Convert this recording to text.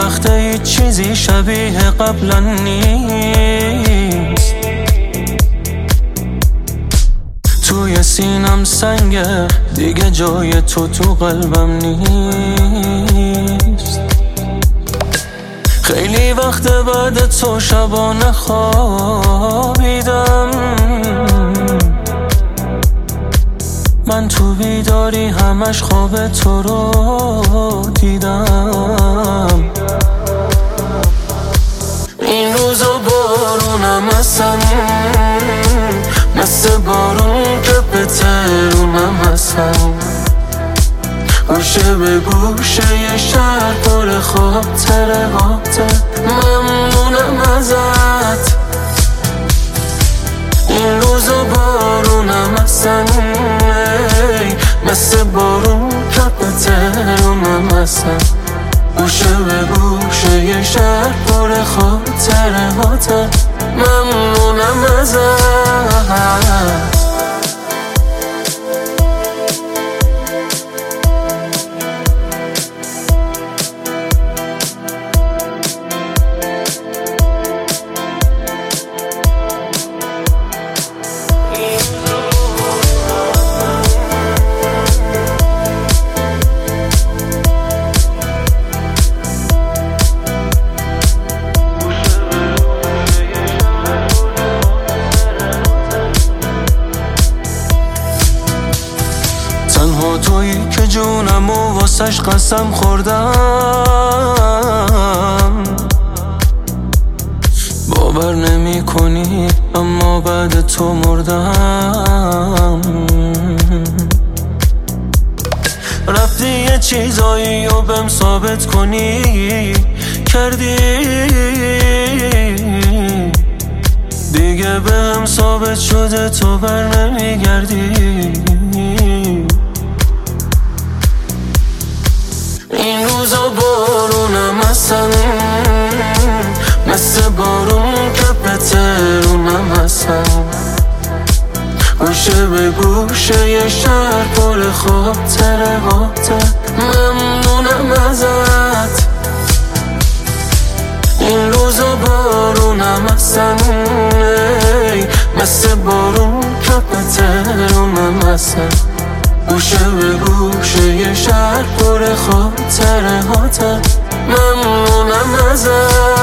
وقت هیچ چیزی شبیه قبلا نیست. توی سینم سنگه دیگه جای تو قلبم نیست. خیلی وقت بعد تو شبانه خوابیدم، من تو بیداری همش خواب تو رو دیدم. این روزا بارونم هستم، مثل بارون که به ترونم هستم. گوشه به گوشه یه شهر پر خاطره ممنونم ازت. این روزا بارونم هستم، مثل بارون که به ترونم هستم. گوشه به گوشه یه شهر پر خاطره ممنونم ازت. تنها تویی که جونم و واسش قسم خوردم. باور نمی کنی اما بعد تو مردم. رفتی یه چیزایی رو بهم ثابت کنی، کردی دیگه بهم ثابت شده تو بر نمیگردی. این روزا بارونم هستم، مثل بارون که به ترونم هستم. گوشه به گوشه یه شهر پر خاطره ممنونم ازت. این روزا بارونم هستم، مثل بارون که به ترونم هستم. گوشه به گوشه یه شهر پر خاطره ممنونم ازت.